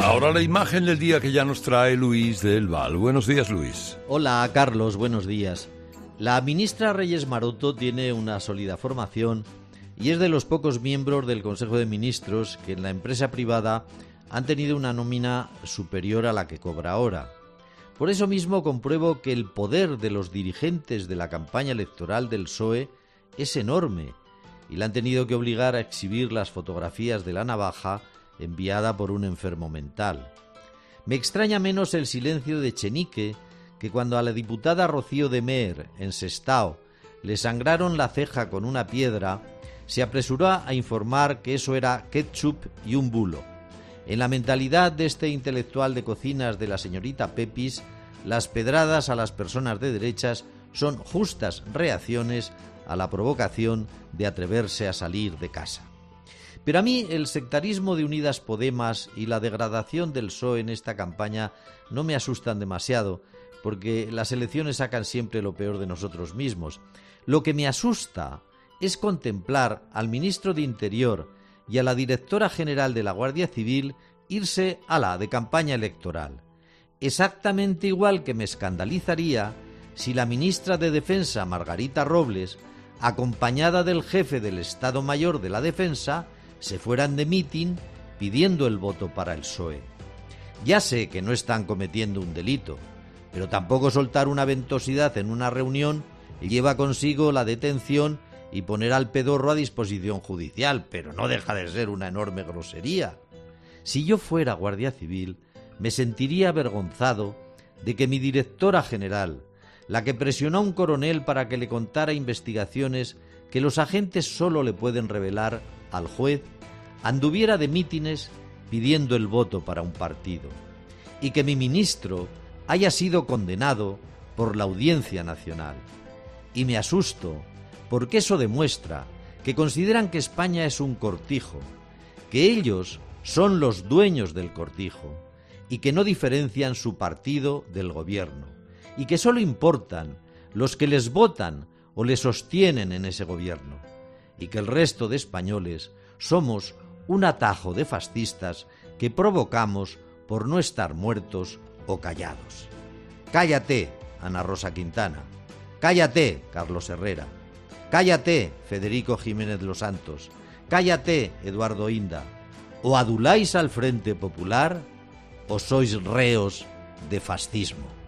Ahora la imagen del día que ya nos trae Luis del Val. Buenos días, Luis. Hola, Carlos, buenos días. La ministra Reyes Maroto tiene una sólida formación y es de los pocos miembros del Consejo de Ministros que en la empresa privada han tenido una nómina superior a la que cobra ahora. Por eso mismo compruebo que el poder de los dirigentes de la campaña electoral del PSOE es enorme y le han tenido que obligar a exhibir las fotografías de la navaja enviada por un enfermo mental. Me extraña menos el silencio de Echenique, que cuando a la diputada Rocío de Meer, en Sestao, le sangraron la ceja con una piedra, se apresuró a informar que eso era ketchup y un bulo. En la mentalidad de este intelectual de cocinas de la señorita Pepis, las pedradas a las personas de derechas son justas reacciones a la provocación de atreverse a salir de casa. Pero a mí el sectarismo de Unidas Podemas y la degradación del PSOE en esta campaña no me asustan demasiado, porque las elecciones sacan siempre lo peor de nosotros mismos. Lo que me asusta es contemplar al ministro de Interior y a la directora general de la Guardia Civil irse de campaña electoral. Exactamente igual que me escandalizaría si la ministra de Defensa, Margarita Robles, acompañada del jefe del Estado Mayor de la Defensa, se fueran de mitin pidiendo el voto para el PSOE. Ya sé que no están cometiendo un delito, pero tampoco soltar una ventosidad en una reunión lleva consigo la detención y poner al pedorro a disposición judicial, pero no deja de ser una enorme grosería. Si yo fuera Guardia Civil, me sentiría avergonzado de que mi directora general, la que presionó a un coronel para que le contara investigaciones que los agentes solo le pueden revelar al juez, anduviera de mítines pidiendo el voto para un partido, y que mi ministro haya sido condenado por la Audiencia Nacional. Y me asusto, porque eso demuestra que consideran que España es un cortijo, que ellos son los dueños del cortijo, y que no diferencian su partido del gobierno, y que solo importan los que les votan o les sostienen en ese gobierno, y que el resto de españoles somos un atajo de fascistas que provocamos por no estar muertos o callados. Cállate, Ana Rosa Quintana. Cállate, Carlos Herrera. Cállate, Federico Jiménez Los Santos. Cállate, Eduardo Inda. O aduláis al Frente Popular o sois reos de fascismo.